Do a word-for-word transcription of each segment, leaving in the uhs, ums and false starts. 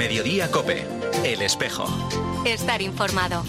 Mediodía COPE. El Espejo. Estar informado.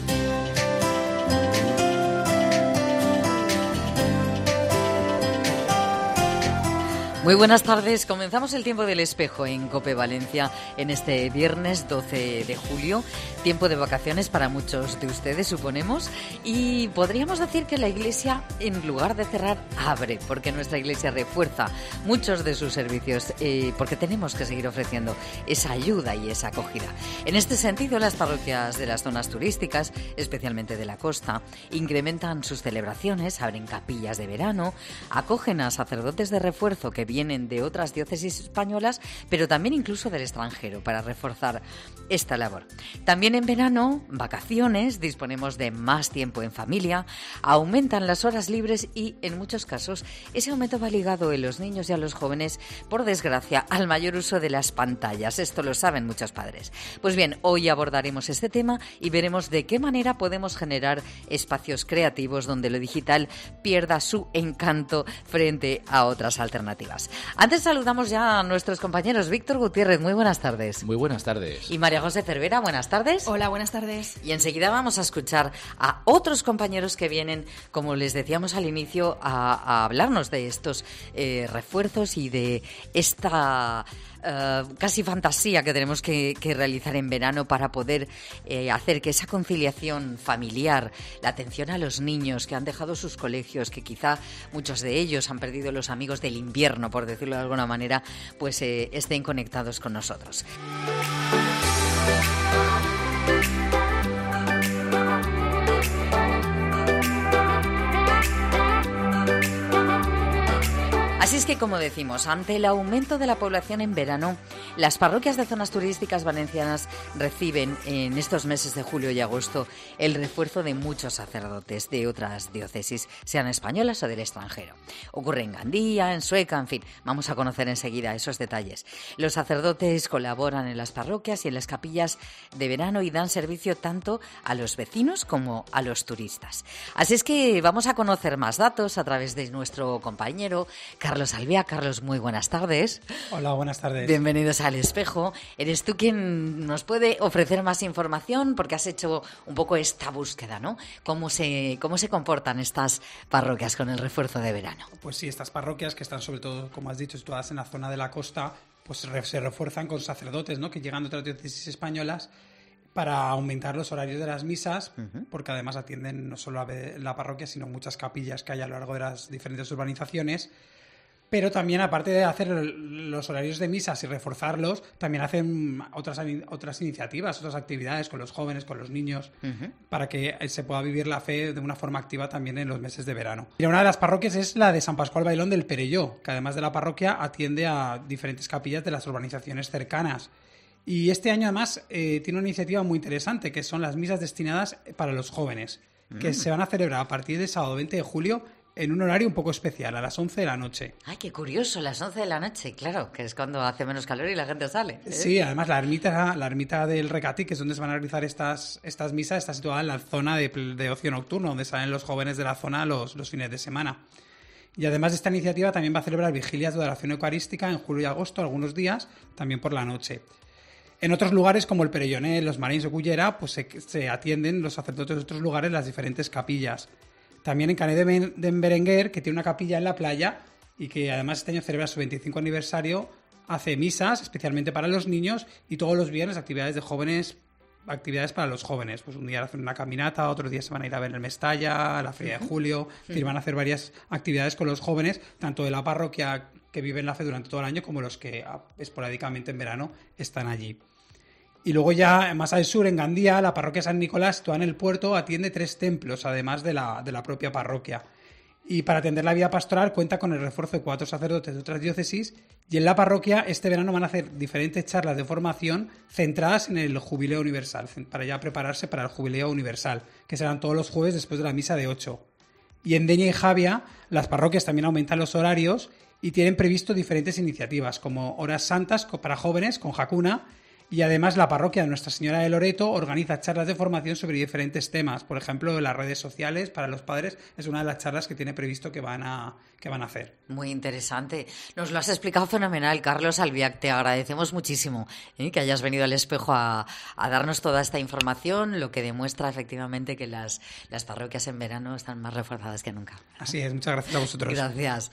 Muy buenas tardes. Comenzamos el tiempo del espejo en COPE Valencia en este viernes doce de julio. Tiempo de vacaciones para muchos de ustedes, suponemos. Y podríamos decir que la Iglesia, en lugar de cerrar, abre, porque nuestra Iglesia refuerza muchos de sus servicios, eh, porque tenemos que seguir ofreciendo esa ayuda y esa acogida. En este sentido, las parroquias de las zonas turísticas, especialmente de la costa, incrementan sus celebraciones, abren capillas de verano, acogen a sacerdotes de refuerzo que vienen de otras diócesis españolas, pero también incluso del extranjero, para reforzar esta labor. También en verano, vacaciones, disponemos de más tiempo en familia, aumentan las horas libres y, en muchos casos, ese aumento va ligado en los niños y a los jóvenes, por desgracia, al mayor uso de las pantallas. Esto lo saben muchos padres. Pues bien, hoy abordaremos este tema y veremos de qué manera podemos generar espacios creativos donde lo digital pierda su encanto frente a otras alternativas. Antes saludamos ya a nuestros compañeros. Víctor Gutiérrez, muy buenas tardes. Muy buenas tardes. Y María José Cervera, buenas tardes. Hola, buenas tardes. Y enseguida vamos a escuchar a otros compañeros que vienen, como les decíamos al inicio, a, a hablarnos de estos eh, refuerzos y de esta Uh, casi fantasía que tenemos que, que realizar en verano para poder eh, hacer que esa conciliación familiar, la atención a los niños que han dejado sus colegios, que quizá muchos de ellos han perdido los amigos del invierno, por decirlo de alguna manera, pues eh, estén conectados con nosotros. Así es que, como decimos, ante el aumento de la población en verano, las parroquias de zonas turísticas valencianas reciben en estos meses de julio y agosto el refuerzo de muchos sacerdotes de otras diócesis, sean españolas o del extranjero. Ocurre en Gandía, en Sueca, en fin, vamos a conocer enseguida esos detalles. Los sacerdotes colaboran en las parroquias y en las capillas de verano y dan servicio tanto a los vecinos como a los turistas. Así es que vamos a conocer más datos a través de nuestro compañero Carlos Alvia. Carlos, muy buenas tardes. Hola, buenas tardes. Bienvenidos al Espejo. Eres tú quien nos puede ofrecer más información porque has hecho un poco esta búsqueda, ¿no? ¿Cómo se, cómo se comportan estas parroquias con el refuerzo de verano? Pues sí, estas parroquias que están sobre todo, como has dicho, situadas en la zona de la costa, pues se refuerzan con sacerdotes, ¿no?, que llegan de otras diócesis españolas para aumentar los horarios de las misas, uh-huh. porque además atienden no solo a la parroquia, sino muchas capillas que hay a lo largo de las diferentes urbanizaciones. Pero también, aparte de hacer los horarios de misas y reforzarlos, también hacen otras, otras iniciativas, otras actividades con los jóvenes, con los niños, uh-huh. para que se pueda vivir la fe de una forma activa también en los meses de verano. Y una de las parroquias es la de San Pascual Bailón del Perelló, que además de la parroquia atiende a diferentes capillas de las urbanizaciones cercanas. Y este año además eh, tiene una iniciativa muy interesante, que son las misas destinadas para los jóvenes, uh-huh. que se van a celebrar a partir del sábado veinte de julio en un horario un poco especial, a las once de la noche. ¡Ay, qué curioso! Las once de la noche, claro, que es cuando hace menos calor y la gente sale, ¿eh? Sí, además la ermita la ermita del Recatí, que es donde se van a realizar estas, estas misas, está situada en la zona de, de ocio nocturno, donde salen los jóvenes de la zona los, los fines de semana. Y además de esta iniciativa también va a celebrar vigilias de adoración eucarística en julio y agosto, algunos días, también por la noche. En otros lugares, como el Perelloné, los Marins o Cullera, pues se, se atienden los sacerdotes de otros lugares las diferentes capillas. También en Canet de, de Berenguer, que tiene una capilla en la playa y que además este año celebra su veinticinco aniversario, hace misas especialmente para los niños y todos los viernes actividades de jóvenes, actividades para los jóvenes. Pues un día hacen una caminata, otros días se van a ir a ver el Mestalla, a la Feria de Julio, es decir, van a hacer varias actividades con los jóvenes, tanto de la parroquia que viven la fe durante todo el año como los que esporádicamente en verano están allí. Y luego ya más al sur, en Gandía, la parroquia San Nicolás, situada en el puerto, atiende tres templos, además de la, de la propia parroquia. Y para atender la vida pastoral cuenta con el refuerzo de cuatro sacerdotes de otras diócesis, y en la parroquia este verano van a hacer diferentes charlas de formación centradas en el Jubileo Universal, para ya prepararse para el Jubileo Universal, que serán todos los jueves después de la misa de ocho. Y en Deña y Javia, las parroquias también aumentan los horarios y tienen previsto diferentes iniciativas, como horas santas para jóvenes con jacuna, Y además la parroquia de Nuestra Señora de Loreto organiza charlas de formación sobre diferentes temas. Por ejemplo, las redes sociales para los padres es una de las charlas que tiene previsto que van a, que van a hacer. Muy interesante. Nos lo has explicado fenomenal, Carlos Albiac. Te agradecemos muchísimo ¿eh? que hayas venido al espejo a, a darnos toda esta información, lo que demuestra efectivamente que las, las parroquias en verano están más reforzadas que nunca. Así es, muchas gracias a vosotros. Gracias.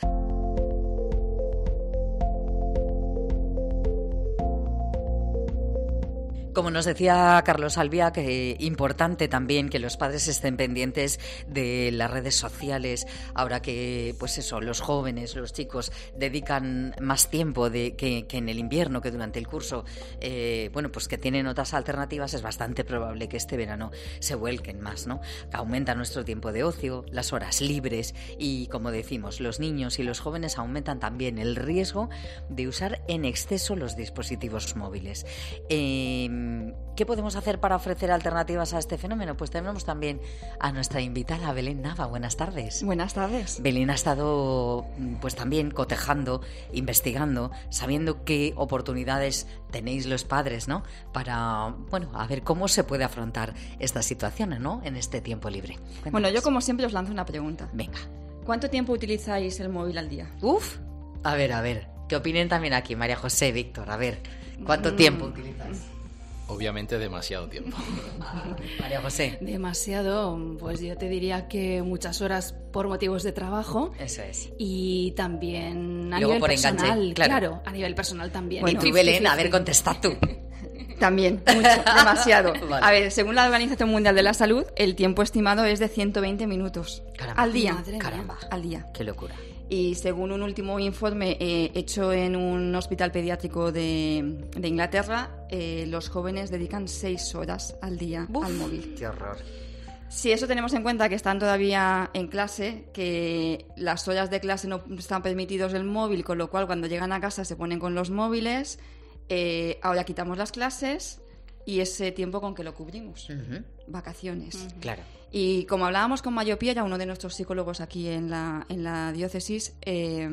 Como nos decía Carlos Albiac, eh, importante también que los padres estén pendientes de las redes sociales, ahora que, pues eso, los jóvenes, los chicos dedican más tiempo de, que, que en el invierno, que durante el curso, eh, bueno, pues que tienen otras alternativas, es bastante probable que este verano se vuelquen más, ¿no? Aumenta nuestro tiempo de ocio, las horas libres y, como decimos, los niños y los jóvenes aumentan también el riesgo de usar en exceso los dispositivos móviles. Eh, ¿Qué podemos hacer para ofrecer alternativas a este fenómeno? Pues tenemos también a nuestra invitada Belén Nava. Buenas tardes. Buenas tardes. Belén ha estado pues también cotejando, investigando, sabiendo qué oportunidades tenéis los padres, ¿no? Para, bueno, a ver cómo se puede afrontar estas situaciones, ¿no? En este tiempo libre. Cuéntanos. Bueno, yo como siempre os lanzo una pregunta. Venga. ¿Cuánto tiempo utilizáis el móvil al día? Uf. A ver, a ver. ¿Qué opinen también aquí, María José, Víctor? A ver, ¿cuánto mm. tiempo utilizáis? Obviamente demasiado tiempo. María José. Demasiado, pues yo te diría que muchas horas por motivos de trabajo. Eso es. Y también a Luego nivel por personal, enganche, claro. claro, a nivel personal también. Bueno, y tú, Belén, a ver, contesta tú. También, mucho, demasiado. Vale. A ver, según la Organización Mundial de la Salud, el tiempo estimado es de ciento veinte minutos. Caramba. Al día. Madre mía. Caramba. Al día. Qué locura. Y según un último informe eh, hecho en un hospital pediátrico de, de Inglaterra, eh, los jóvenes dedican seis horas al día Uf, al móvil. Qué horror. Si eso tenemos en cuenta que están todavía en clase, que las horas de clase no están permitidos el móvil, con lo cual cuando llegan a casa se ponen con los móviles, eh, ahora quitamos las clases y ese tiempo con que lo cubrimos. Uh-huh. Vacaciones. Uh-huh. Claro. Y como hablábamos con Mario Piera, uno de nuestros psicólogos aquí en la, en la diócesis, eh,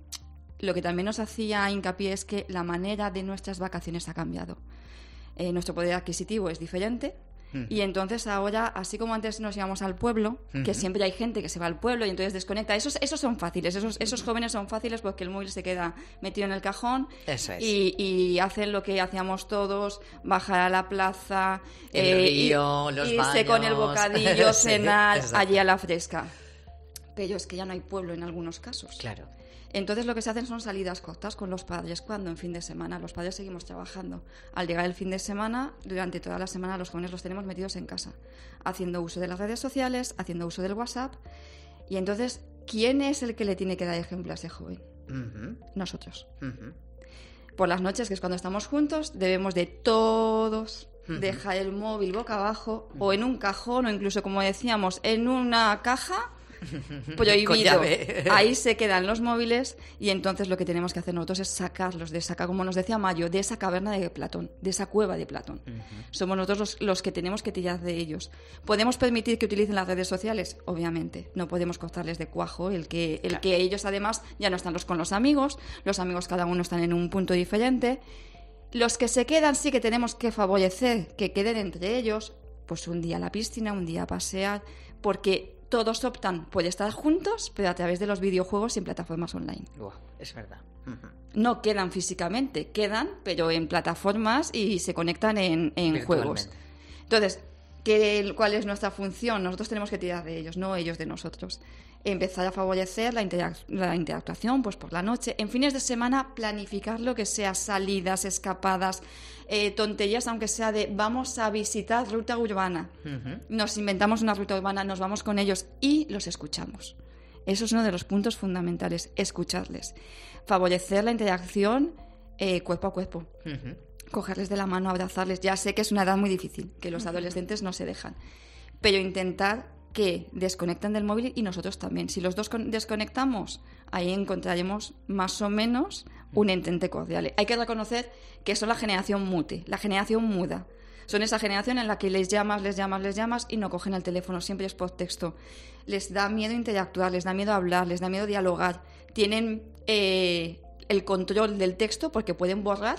lo que también nos hacía hincapié es que la manera de nuestras vacaciones ha cambiado. Eh, nuestro poder adquisitivo es diferente. Uh-huh. Y entonces ahora, así como antes nos íbamos al pueblo, uh-huh. que siempre hay gente que se va al pueblo y entonces desconecta, esos, esos son fáciles, esos, esos jóvenes son fáciles porque el móvil se queda metido en el cajón. Eso es. y, y hacen lo que hacíamos todos, bajar a la plaza, el eh, río, y, los irse baños. con el bocadillo, Sí, cenar exacto. allí a la fresca. Pero es que ya no hay pueblo en algunos casos. Claro. Entonces lo que se hacen son salidas cortas con los padres cuando en fin de semana. Los padres seguimos trabajando. Al llegar el fin de semana, durante toda la semana los jóvenes los tenemos metidos en casa, haciendo uso de las redes sociales, haciendo uso del WhatsApp. Y entonces, ¿quién es el que le tiene que dar ejemplo a ese joven? Uh-huh. Nosotros. Uh-huh. Por las noches, que es cuando estamos juntos, debemos de todos uh-huh. dejar el móvil boca abajo uh-huh. o en un cajón o incluso, como decíamos, en una caja prohibido. Ahí se quedan los móviles y entonces lo que tenemos que hacer nosotros es sacarlos de esa, como nos decía Mario, de esa caverna de Platón, de esa cueva de Platón. Uh-huh. Somos nosotros los, los que tenemos que tirar de ellos. ¿Podemos permitir que utilicen las redes sociales? Obviamente. No podemos cortarles de cuajo el que, el claro. que ellos además ya no están los con los amigos, los amigos cada uno están en un punto diferente. Los que se quedan sí que tenemos que favorecer que queden entre ellos, pues un día a la piscina, un día a pasear, porque todos optan por estar juntos, pero a través de los videojuegos y en plataformas online. Wow, es verdad. Uh-huh. No quedan físicamente, quedan, pero en plataformas y se conectan en, en juegos. Entonces, ¿qué, ¿cuál es nuestra función? Nosotros tenemos que tirar de ellos, no ellos de nosotros. Empezar a favorecer la, interac- la interactuación pues por la noche. En fines de semana, planificar lo que sea, salidas, escapadas, eh, tonterías, aunque sea de vamos a visitar ruta urbana. Uh-huh. Nos inventamos una ruta urbana, nos vamos con ellos y los escuchamos. Eso es uno de los puntos fundamentales, escucharles. Favorecer la interacción eh, cuerpo a cuerpo. Uh-huh. Cogerles de la mano, abrazarles. Ya sé que es una edad muy difícil, que los adolescentes no se dejan. Pero intentar que desconectan del móvil y nosotros también. Si los dos desconectamos, ahí encontraremos más o menos un entente cordial. Hay que reconocer que son la generación mute, la generación muda. Son esa generación en la que les llamas, les llamas, les llamas y no cogen el teléfono, siempre es por texto. Les da miedo interactuar, les da miedo hablar, les da miedo dialogar. Tienen eh, el control del texto porque pueden borrar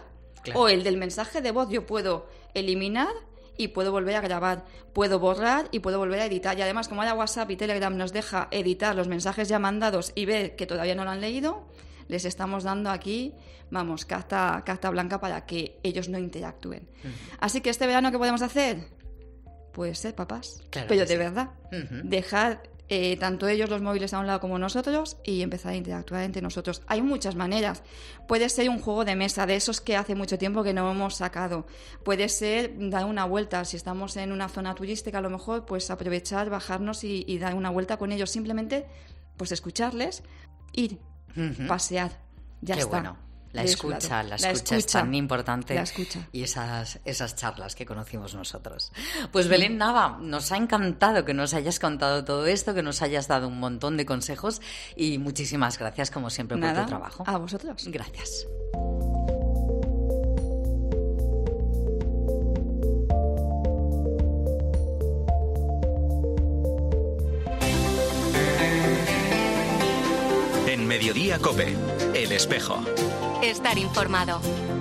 Claro. O el del mensaje de voz, yo puedo eliminar y puedo volver a grabar, puedo borrar y puedo volver a editar. Y además, como ahora WhatsApp y Telegram nos deja editar los mensajes ya mandados y ver que todavía no lo han leído, les estamos dando aquí, vamos, carta, carta blanca para que ellos no interactúen. Uh-huh. Así que este verano, ¿qué podemos hacer? Pues ser papás, claro pero de sí. verdad, uh-huh. dejar eh, tanto ellos los móviles a un lado como nosotros y empezar a interactuar entre nosotros. Hay muchas maneras. Puede ser un juego de mesa, de esos que hace mucho tiempo que no hemos sacado. Puede ser dar una vuelta. Si estamos en una zona turística, a lo mejor, pues aprovechar, bajarnos y, y dar una vuelta con ellos. Simplemente, pues escucharles, ir, uh-huh. pasear. Ya Qué está. Bueno. La escucha, la, la escucha es tan importante. La escucha. Y esas, esas charlas que conocimos nosotros. Pues Belén Nava, nos ha encantado que nos hayas contado todo esto, que nos hayas dado un montón de consejos y muchísimas gracias, como siempre, Nada, por tu trabajo. A vosotros. Gracias. En Mediodía COPE, El Espejo. Estar informado.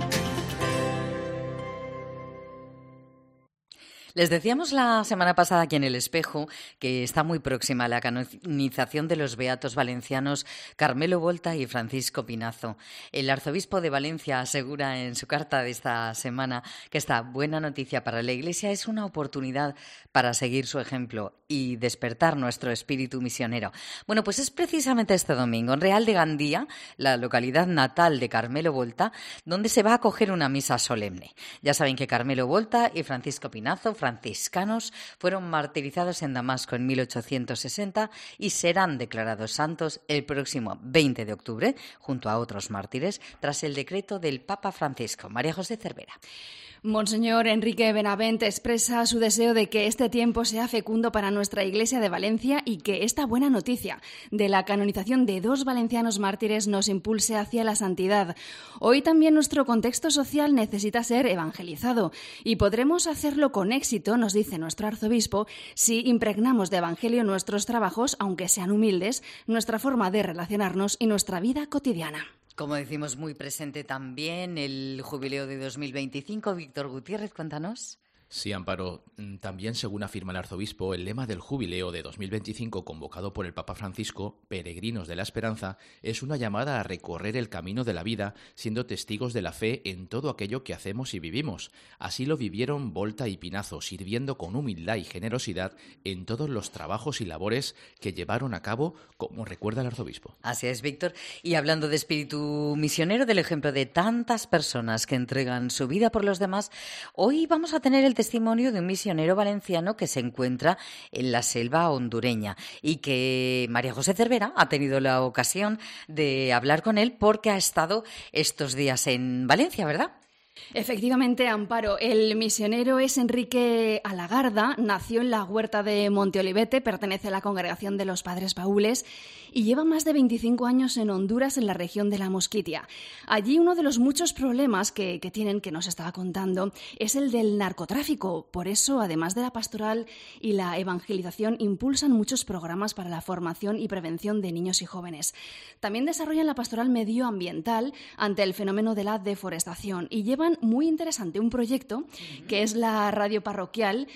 Les decíamos la semana pasada aquí en El Espejo que está muy próxima la canonización de los beatos valencianos Carmelo Volta y Francisco Pinazo. El arzobispo de Valencia asegura en su carta de esta semana que esta buena noticia para la Iglesia es una oportunidad para seguir su ejemplo y despertar nuestro espíritu misionero. Bueno, pues es precisamente este domingo en Real de Gandía, la localidad natal de Carmelo Volta, donde se va a acoger una misa solemne. Ya saben que Carmelo Volta y Francisco Pinazo, franciscanos, fueron martirizados en Damasco en mil ochocientos sesenta y serán declarados santos el próximo veinte de octubre, junto a otros mártires, tras el decreto del Papa Francisco. María José Cervera. Monseñor Enrique Benavent expresa su deseo de que este tiempo sea fecundo para nuestra Iglesia de Valencia y que esta buena noticia de la canonización de dos valencianos mártires nos impulse hacia la santidad. Hoy también nuestro contexto social necesita ser evangelizado y podremos hacerlo con éxito, nos dice nuestro arzobispo, si impregnamos de evangelio nuestros trabajos, aunque sean humildes, nuestra forma de relacionarnos y nuestra vida cotidiana. Como decimos, muy presente también el jubileo de dos mil veinticinco. Víctor Gutiérrez, cuéntanos. Sí, Amparo. También, según afirma el arzobispo, el lema del jubileo de dos mil veinticinco convocado por el Papa Francisco, Peregrinos de la Esperanza, es una llamada a recorrer el camino de la vida siendo testigos de la fe en todo aquello que hacemos y vivimos. Así lo vivieron Volta y Pinazo, sirviendo con humildad y generosidad en todos los trabajos y labores que llevaron a cabo, como recuerda el arzobispo. Así es, Víctor. Y hablando de espíritu misionero, del ejemplo de tantas personas que entregan su vida por los demás, hoy vamos a tener el testimonio de un misionero valenciano que se encuentra en la selva hondureña y que María José Cervera ha tenido la ocasión de hablar con él porque ha estado estos días en Valencia, ¿verdad? Efectivamente, Amparo, el misionero es Enrique Alagarda, nació en la huerta de Monteolivete, pertenece a la congregación de los Padres Baúles y lleva más de veinticinco años en Honduras, en la región de la Mosquitia. Allí uno de los muchos problemas que, que tienen, que nos estaba contando, es el del narcotráfico. Por eso, además de la pastoral y la evangelización, impulsan muchos programas para la formación y prevención de niños y jóvenes. También desarrollan la pastoral medioambiental ante el fenómeno de la deforestación y llevan muy interesante un proyecto que es la radio parroquial,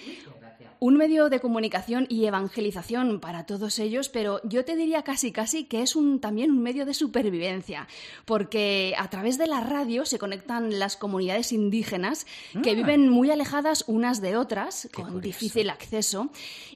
un medio de comunicación y evangelización para todos ellos, pero yo te diría casi casi que es un, también un medio de supervivencia, porque a través de la radio se conectan las comunidades indígenas que ah. viven muy alejadas unas de otras, Qué con curioso. difícil acceso,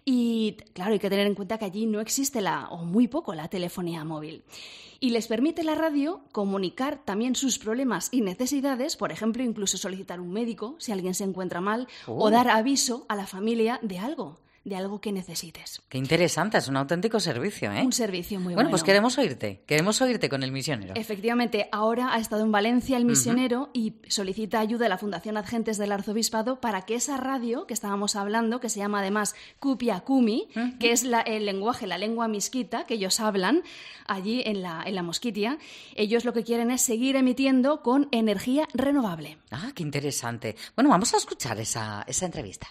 y claro, hay que tener en cuenta que allí no existe la, o muy poco, la telefonía móvil. Y les permite la radio comunicar también sus problemas y necesidades, por ejemplo, incluso solicitar un médico si alguien se encuentra mal, oh. o dar aviso a la familia de algo, de algo que necesites. Qué interesante, es un auténtico servicio, ¿eh? Un servicio muy bueno. Bueno, pues queremos oírte, queremos oírte con el misionero. Efectivamente, ahora ha estado en Valencia el misionero uh-huh. y solicita ayuda a la Fundación Agentes del Arzobispado para que esa radio que estábamos hablando, que se llama además Cupia Cumi, uh-huh. que es la, el lenguaje, la lengua misquita que ellos hablan allí en la, en la Mosquitia, ellos lo que quieren es seguir emitiendo con energía renovable. Ah, qué interesante. Bueno, vamos a escuchar esa, esa entrevista.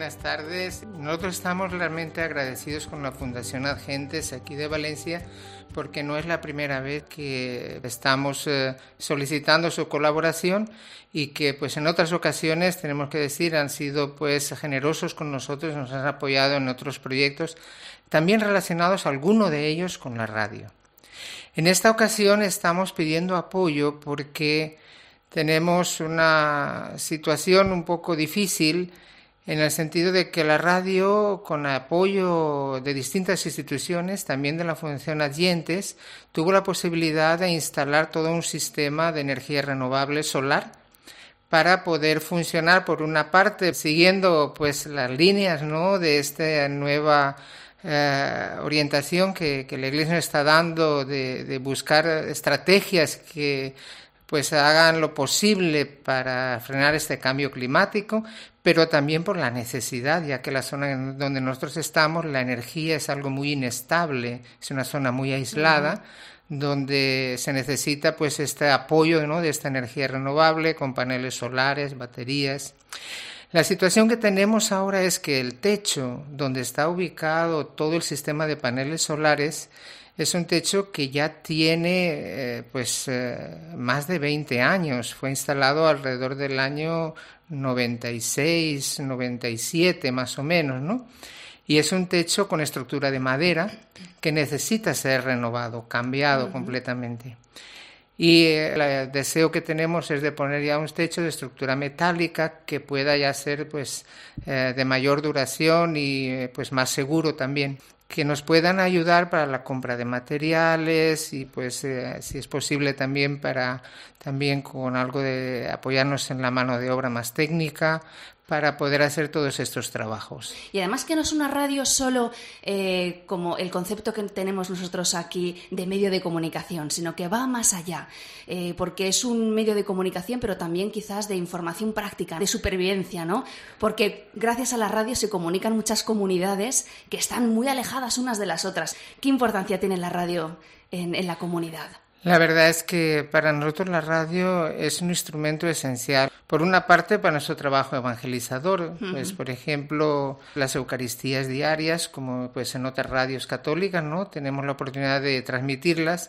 buenas tardes. Nosotros estamos realmente agradecidos con la Fundación Adgentes aquí de Valencia, porque no es la primera vez que estamos eh, solicitando su colaboración y que pues en otras ocasiones, tenemos que decir, han sido pues generosos con nosotros, nos han apoyado en otros proyectos, también relacionados algunos de ellos con la radio. En esta ocasión estamos pidiendo apoyo porque tenemos una situación un poco difícil en el sentido de que la radio, con apoyo de distintas instituciones, también de la Fundación Adgentes, tuvo la posibilidad de instalar todo un sistema de energía renovable solar para poder funcionar, por una parte, siguiendo pues las líneas, ¿no?, de esta nueva eh, orientación que, que la Iglesia nos está dando de, de buscar estrategias que pues hagan lo posible para frenar este cambio climático, pero también por la necesidad, ya que la zona donde nosotros estamos, la energía es algo muy inestable, es una zona muy aislada, uh-huh. donde se necesita pues este apoyo, ¿no?, de esta energía renovable con paneles solares, baterías. La situación que tenemos ahora es que el techo donde está ubicado todo el sistema de paneles solares es un techo que ya tiene eh, pues eh, más de veinte años. Fue instalado alrededor del año noventa y seis, noventa y siete más o menos, ¿no? Y es un techo con estructura de madera que necesita ser renovado, cambiado uh-huh. completamente. Y eh, el deseo que tenemos es de poner ya un techo de estructura metálica que pueda ya ser pues eh, de mayor duración y eh, pues más seguro también, que nos puedan ayudar para la compra de materiales y pues eh, si es posible también para también con algo de apoyarnos en la mano de obra más técnica para poder hacer todos estos trabajos. Y además que no es una radio solo eh, como el concepto que tenemos nosotros aquí de medio de comunicación, sino que va más allá, eh, porque es un medio de comunicación, pero también quizás de información práctica, de supervivencia, ¿no? Porque gracias a la radio se comunican muchas comunidades que están muy alejadas unas de las otras. ¿Qué importancia tiene la radio en, en la comunidad? La verdad es que para nosotros la radio es un instrumento esencial. Por una parte, para nuestro trabajo evangelizador, uh-huh. pues por ejemplo, las Eucaristías diarias, como pues en otras radios católicas, ¿no?, tenemos la oportunidad de transmitirlas.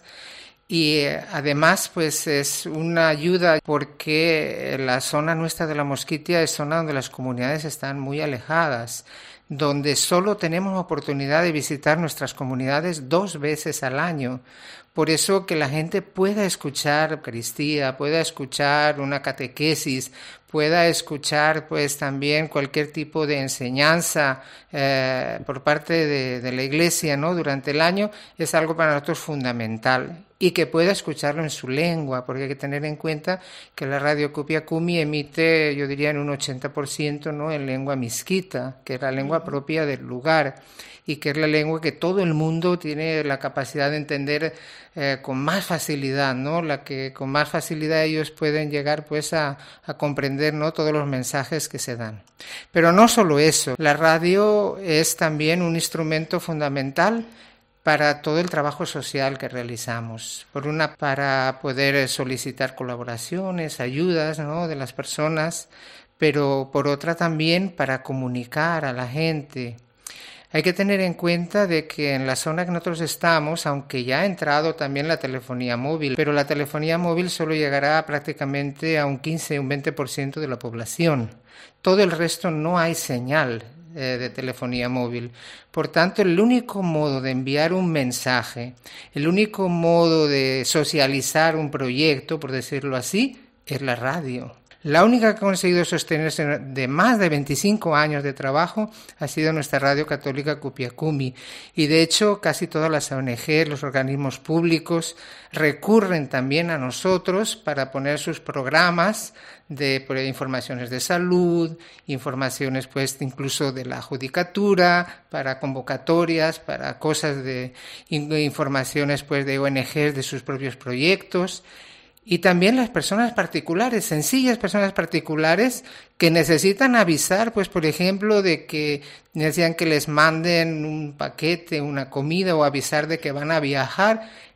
Y eh, además pues es una ayuda porque la zona nuestra de La Mosquitia es zona donde las comunidades están muy alejadas, donde solo tenemos oportunidad de visitar nuestras comunidades dos veces al año. Por eso que la gente pueda escuchar Eucaristía, pueda escuchar una catequesis, pueda escuchar pues también cualquier tipo de enseñanza eh, por parte de, de la Iglesia, ¿no?, durante el año, es algo para nosotros fundamental. Y que pueda escucharlo en su lengua, porque hay que tener en cuenta que la radio Copiacumi emite, yo diría, en un ochenta por ciento, ¿no?, en lengua misquita, que es la lengua propia del lugar, y que es la lengua que todo el mundo tiene la capacidad de entender eh, con más facilidad, ¿no?, la que con más facilidad ellos pueden llegar pues a, a comprender, ¿no?, todos los mensajes que se dan. Pero no solo eso, la radio es también un instrumento fundamental para todo el trabajo social que realizamos. Por una, para poder solicitar colaboraciones, ayudas, ¿no?, de las personas, pero por otra también para comunicar a la gente. Hay que tener en cuenta de que en la zona que nosotros estamos, aunque ya ha entrado también la telefonía móvil, pero la telefonía móvil solo llegará prácticamente a un quince, un veinte por ciento de la población. Todo el resto no hay señal de telefonía móvil. Por tanto, el único modo de enviar un mensaje, el único modo de socializar un proyecto, por decirlo así, es la radio. La única que ha conseguido sostenerse de más de veinticinco años de trabajo ha sido nuestra radio católica Copiacumi, y de hecho casi todas las O N G, los organismos públicos recurren también a nosotros para poner sus programas de pues, informaciones de salud, informaciones pues incluso de la judicatura, para convocatorias, para cosas de informaciones pues de O N Ges de sus propios proyectos. Y también las personas particulares, sencillas personas particulares que necesitan avisar, pues por ejemplo, de que necesitan que les manden un paquete, una comida o avisar de que van a viajar.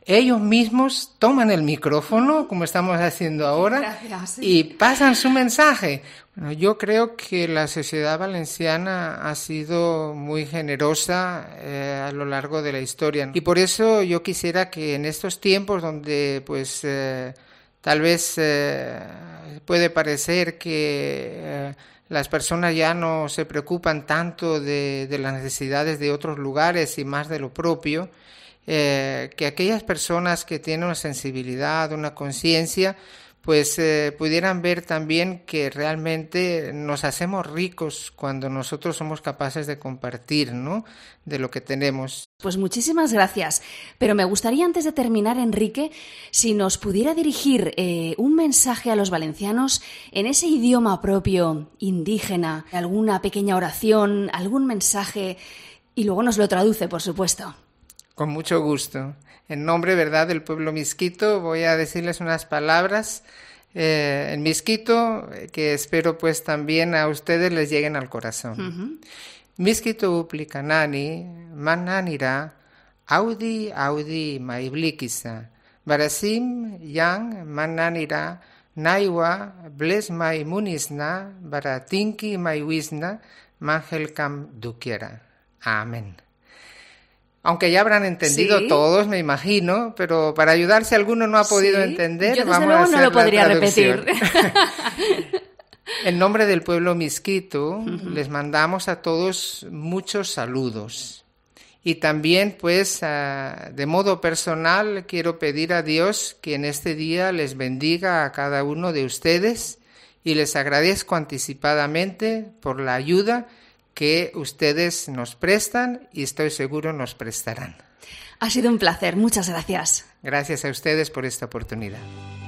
ellos mismos toman el micrófono, como estamos haciendo ahora, Gracias. y pasan su mensaje. Bueno, yo creo que la sociedad valenciana ha sido muy generosa eh, a lo largo de la historia. Y por eso yo quisiera que en estos tiempos donde pues eh, tal vez eh, puede parecer que eh, las personas ya no se preocupan tanto de, de las necesidades de otros lugares y más de lo propio, Eh, que aquellas personas que tienen una sensibilidad, una conciencia, pues eh, pudieran ver también que realmente nos hacemos ricos cuando nosotros somos capaces de compartir, ¿no?, de lo que tenemos. Pues muchísimas gracias. Pero me gustaría, antes de terminar, Enrique, si nos pudiera dirigir eh, un mensaje a los valencianos en ese idioma propio, indígena, alguna pequeña oración, algún mensaje, y luego nos lo traduce, por supuesto. Con mucho gusto. En nombre, ¿verdad?, del pueblo misquito, voy a decirles unas palabras eh, en misquito que espero pues también a ustedes les lleguen al corazón. Uh-huh. Misquito uplicanani, mananira, audi audi maiblikisa, barasim yang mananira, naiwa bles mai munisna, baratinki maiwisna, mangelkam dukiera. Amén. Aunque ya habrán entendido ¿Sí? todos, me imagino, pero para ayudar si alguno no ha podido ¿Sí? entender, Yo desde vamos luego a hacer no lo podría la traducción. repetir. En nombre del pueblo misquito, uh-huh. les mandamos a todos muchos saludos. Y también, pues, uh, de modo personal, quiero pedir a Dios que en este día les bendiga a cada uno de ustedes y les agradezco anticipadamente por la ayuda que ustedes nos prestan y estoy seguro nos prestarán. Ha sido un placer, muchas gracias. Gracias a ustedes por esta oportunidad.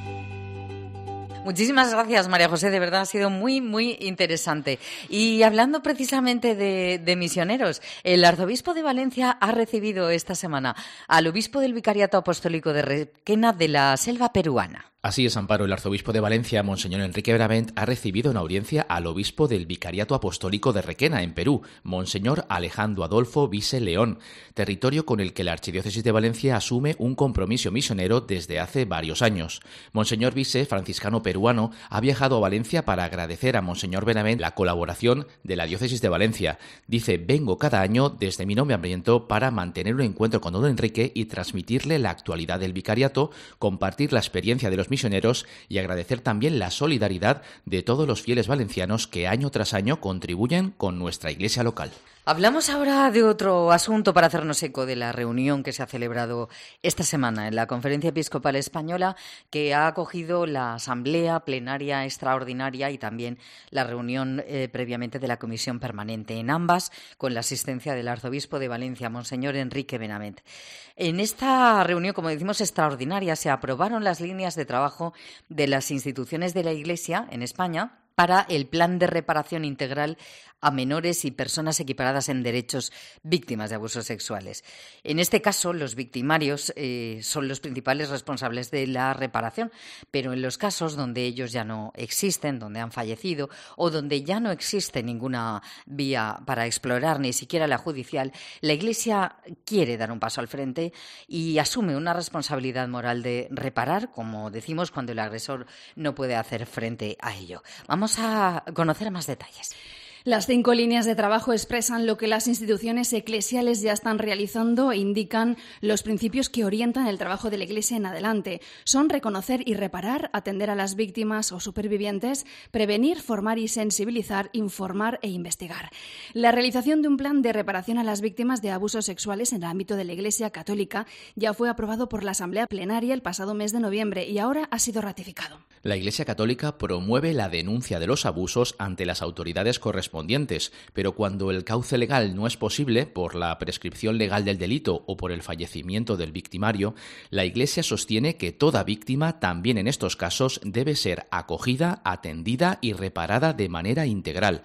Muchísimas gracias, María José, de verdad ha sido muy, muy interesante. Y hablando precisamente de, de misioneros, el arzobispo de Valencia ha recibido esta semana al obispo del Vicariato Apostólico de Requena de la selva peruana. Así es, Amparo. El arzobispo de Valencia, Monseñor Enrique Benavent, ha recibido en audiencia al obispo del Vicariato Apostólico de Requena, en Perú, Monseñor Alejandro Adolfo Vise León, territorio con el que la Archidiócesis de Valencia asume un compromiso misionero desde hace varios años. Monseñor Vise, franciscano peruano, ha viajado a Valencia para agradecer a Monseñor Benavent la colaboración de la Diócesis de Valencia. Dice: vengo cada año desde mi nombramiento para mantener un encuentro con don Enrique y transmitirle la actualidad del vicariato, compartir la experiencia de los misioneros y agradecer también la solidaridad de todos los fieles valencianos que año tras año contribuyen con nuestra iglesia local. Hablamos ahora de otro asunto para hacernos eco de la reunión que se ha celebrado esta semana en la Conferencia Episcopal Española, que ha acogido la Asamblea Plenaria Extraordinaria y también la reunión eh, previamente de la Comisión Permanente, en ambas con la asistencia del Arzobispo de Valencia, Monseñor Enrique Benavent. En esta reunión, como decimos, extraordinaria, se aprobaron las líneas de trabajo de las instituciones de la Iglesia en España para el plan de reparación integral a menores y personas equiparadas en derechos víctimas de abusos sexuales. En este caso, los victimarios eh, son los principales responsables de la reparación, pero en los casos donde ellos ya no existen, donde han fallecido o donde ya no existe ninguna vía para explorar, ni siquiera la judicial, la Iglesia quiere dar un paso al frente y asume una responsabilidad moral de reparar, como decimos, cuando el agresor no puede hacer frente a ello. Vamos a conocer más detalles. Las cinco líneas de trabajo expresan lo que las instituciones eclesiales ya están realizando e indican los principios que orientan el trabajo de la Iglesia en adelante. Son reconocer y reparar, atender a las víctimas o supervivientes, prevenir, formar y sensibilizar, informar e investigar. La realización de un plan de reparación a las víctimas de abusos sexuales en el ámbito de la Iglesia Católica ya fue aprobado por la Asamblea Plenaria el pasado mes de noviembre y ahora ha sido ratificado. La Iglesia Católica promueve la denuncia de los abusos ante las autoridades correspondientes, pero cuando el cauce legal no es posible por la prescripción legal del delito o por el fallecimiento del victimario, la Iglesia sostiene que toda víctima, también en estos casos, debe ser acogida, atendida y reparada de manera integral.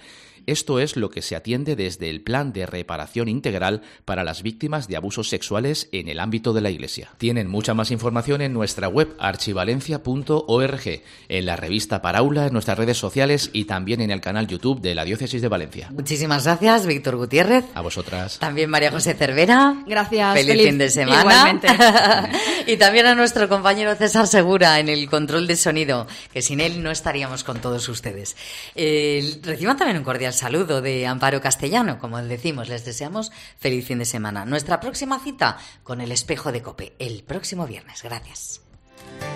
Esto es lo que se atiende desde el Plan de Reparación Integral para las víctimas de abusos sexuales en el ámbito de la Iglesia. Tienen mucha más información en nuestra web archivalencia punto org, en la revista Paraula, en nuestras redes sociales y también en el canal YouTube de la Diócesis de Valencia. Muchísimas gracias, Víctor Gutiérrez. A vosotras. También María José Cervera. Gracias. Feliz, feliz fin de semana. Igualmente. Y también a nuestro compañero César Segura en el control de sonido, que sin él no estaríamos con todos ustedes. Eh, reciban también un cordial saludo de Amparo Castellano. Como decimos, les deseamos feliz fin de semana. Nuestra próxima cita con el Espejo de COPE, el próximo viernes. Gracias.